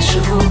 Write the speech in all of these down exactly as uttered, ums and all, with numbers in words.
живу.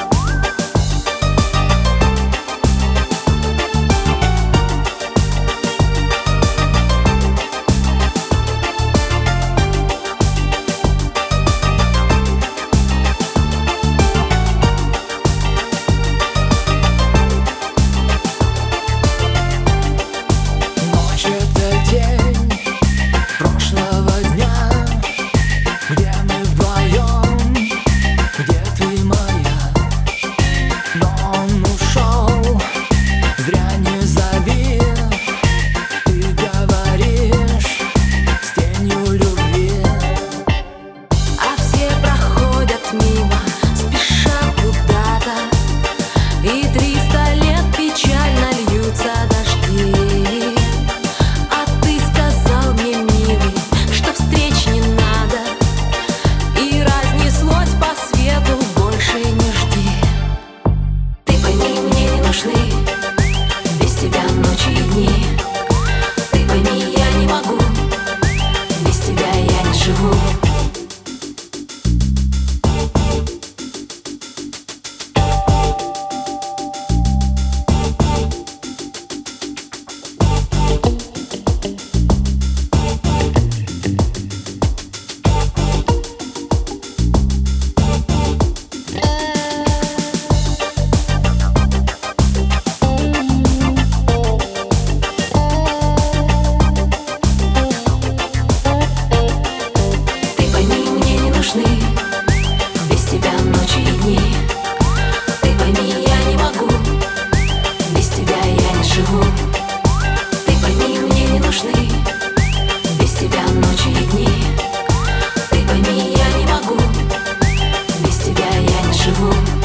Без тебя ночи и дни. Ты пойми, я не могу. Без тебя я не живу. Без тебя ночи и дни. Ты пойми, я не могу. Без тебя я не живу. Ты пойми, мне не нужны. Без тебя ночи и дни. Ты пойми, я не могу. Без тебя я не живу.